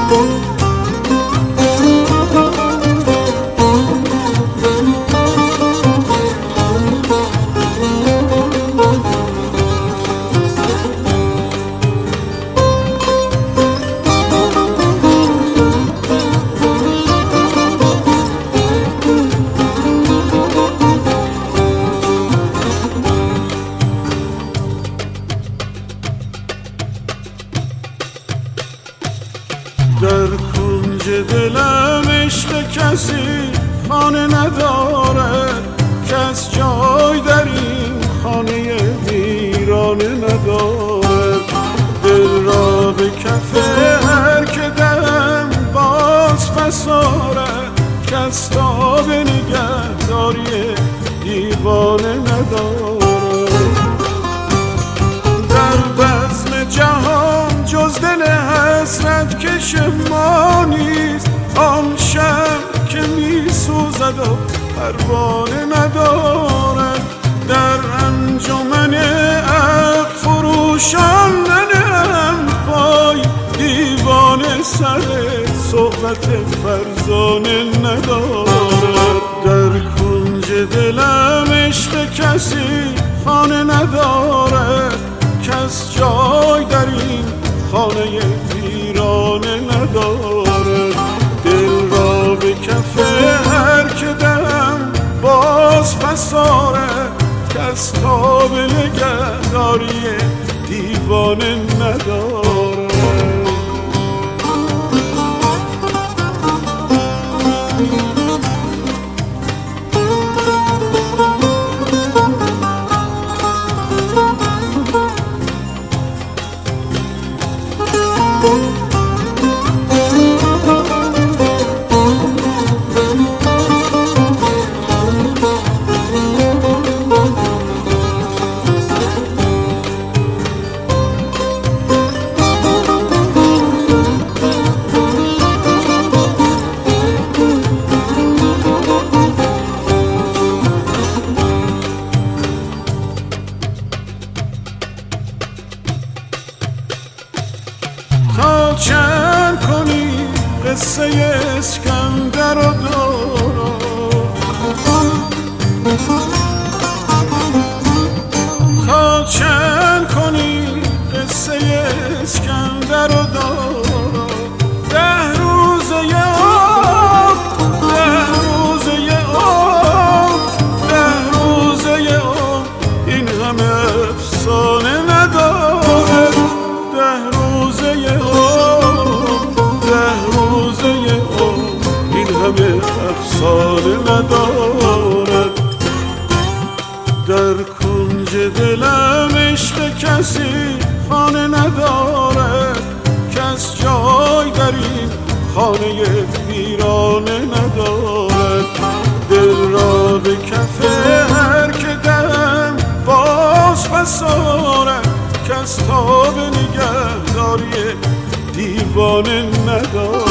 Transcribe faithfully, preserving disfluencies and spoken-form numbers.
در کنج دلم عشق کسی خانه نداره، کس جای در این خانه ویرانه نداره. دل را به کف هر که دم باز فساره، کس تا به نگهداری دیوانه نداره. در بزم جهان جز دل حسرت کش ما نیست، آن شب که می سوزد و پروانه نداره. در انجمن عقل فروشان ننهم پای، دیوانه سر صحبت فرزانه نداره. در کنج دلم عشق کسی خانه نداره، کس جای در این خانه ویرانه نداره. دل را به کف هر که دم باز فساره، کس تا به نگهداری دیوانه نداره. تا چند کنی قصه اسکندر و دورا، تا چند کنی قصه اسکندر و دورا. ده روزه یه عمر، ده روزه یه عمر، ده روزه یه عمر، این همه افسانه نداره. ده روزه یه عمر، ده روزه یه عمر، این همه افسانه نداره. در کنج دلم عشق کسی خانه نداره، کس جای در این خانه ویرانه نداره. دل را به کف هر که دم باز فساره، کس تا به نگهداری دیوانه نداره.